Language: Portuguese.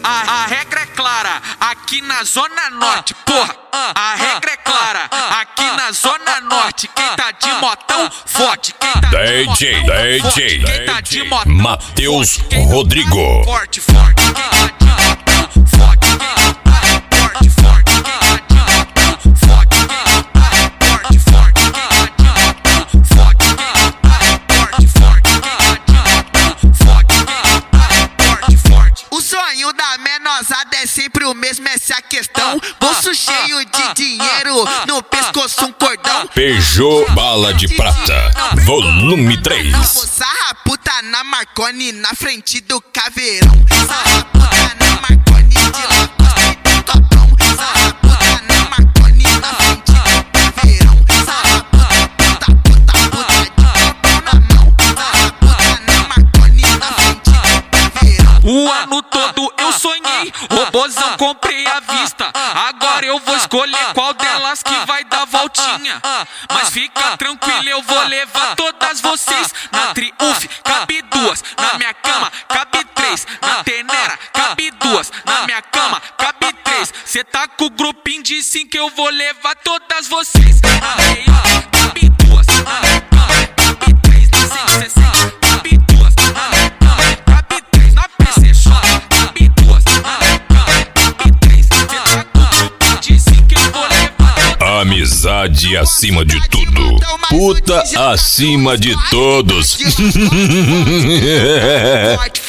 A regra é clara, aqui na Zona Norte, porra. A regra é clara, aqui na Zona Norte. Quem tá de motão, forte. Quem tá de motão, forte. Quem tá de motão, Matheus Rodrigo. Forte, forte. Quem tá de motão, forte. Forte, forte. Quem tá de motão, forte. Forte, forte. Quem tá de motão, forte. Forte, forte. Quem tá de motão, forte. Forte, forte. O sonho da menosada é sempre o mesmo, essa é a questão. Bolso cheio de dinheiro, no pescoço um cordão. Peugeot Bala de Prata, volume 3. Sarra puta na Marconi, na frente do caveirão. Sarra puta na Marconi, de Lacoste e do Topão. Sarra puta na Marconi, na frente do caveirão. Sarra puta de Topão na mão. Sarra puta na Marconi, na frente do caveirão. O ano todo eu sonhei, robozão comprei à vista. Agora eu vou escolher qual delas que vai dar voltinha. Mas fica tranquilo, eu vou levar todas vocês. Na Triumph cabe duas, na minha cama cabe três. Na Tenera cabe duas, na minha cama cabe três. Cê tá com o grupinho de 5, eu vou levar todas vocês. Na Real cabe duas, na minha cama cabe três. Na 160 cabe duas, na minha cama cabe três. Na PC Shop cabe duas, na minha cama cabe três. Cê tá com o grupinho de 5, eu vou levar. Amizade acima de tudo. Puta acima de todos. Forte,